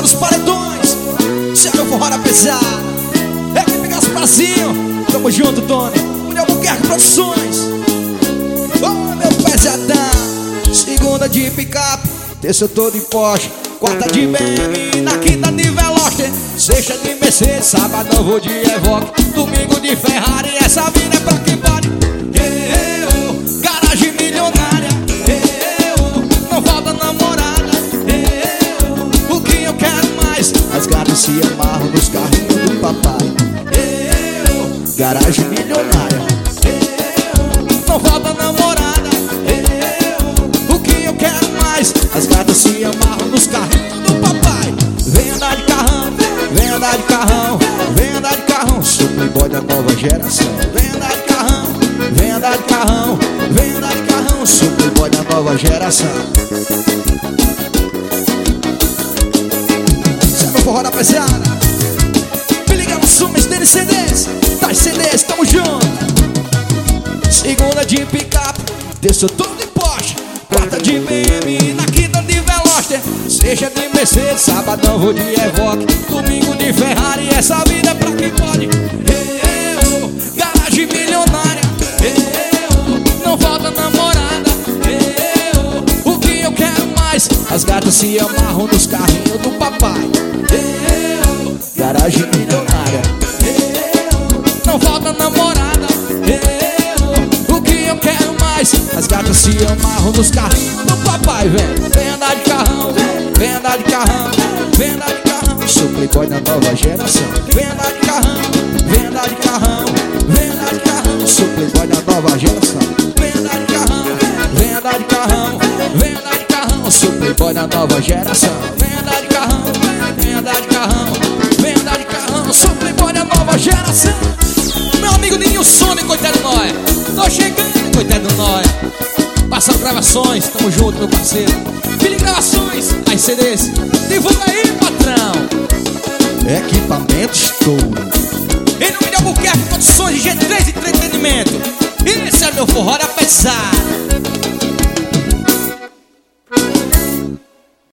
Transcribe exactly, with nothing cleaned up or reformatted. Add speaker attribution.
Speaker 1: nos paredões. Se é meu forró da pesada, equipe Gasparzinho, tamo junto, Tony. Mulher Albuquerque Produções. Oh, meu pesadão. Segunda de picape, terça eu tô de Porsche, quarta de B M, na quinta de Veloster, sexta de Mercedes, sábado eu vou de Evoque, domingo de Ferrari, essa vida é pra quem pode. Eu, garagem milionária, eu, não falta namorada, eu, o que eu quero mais? As gatas se amarram nos carrinhos do papai. Eu, garagem milionária, eu, não falta namorada, eu, o que eu quero mais? As gatas se amarram nos carrinhos do papai. Vem andar de carrão, vem andar de carrão, vem andar de carrão, sou playboy da nova geração. Vem andar de carrão, vem andar de carrão, vem andar de carrão, sou playboy da nova geração. Isso é meu forró da pesada. Me liga no Sumas dele C Ds, das C Ds, tamo junto. Segunda de picape, terça eu tô de Porsche, quarta de B M, na quinta de Veloster, sexta de Mercedes, sabadão vou de Evoque, domingo de Ferrari, essa vida é pra quem pode. Eu, garagem milionária, eu, não falta namorada, eu, o que eu quero mais? As gatas se amarram nos carrinhos do papai. Eu, garagem milionária, eu, não falta namorada, eu, o que eu quero mais? As gatas se amarram nos carrinhos do papai, velho. Vem andar de carrão, vem andar de carrão, vem andar de carrão, sou playboy da nova geração. Vem andar de carrão, vem andar de carrão, vem andar de carrão, sou playboy da nova geração. Vem andar de carrão, vem andar de carrão, vem andar de carrão, sou playboy da nova geração. Vem andar de carrão, vem andar de carrão, vem andar de carrão, sou playboy da nova geração. Meu amigo Ninho Some, coitado do Nóia, tô chegando, coitado do Nóia. Passando gravações, tamo junto, meu parceiro. Fili Gravações, as C Ds, divulga aí, patrão. Equipamentos Touro. Em nome de Albuquerque Produções de G três Entretenimento. Esse é meu forró da pesada.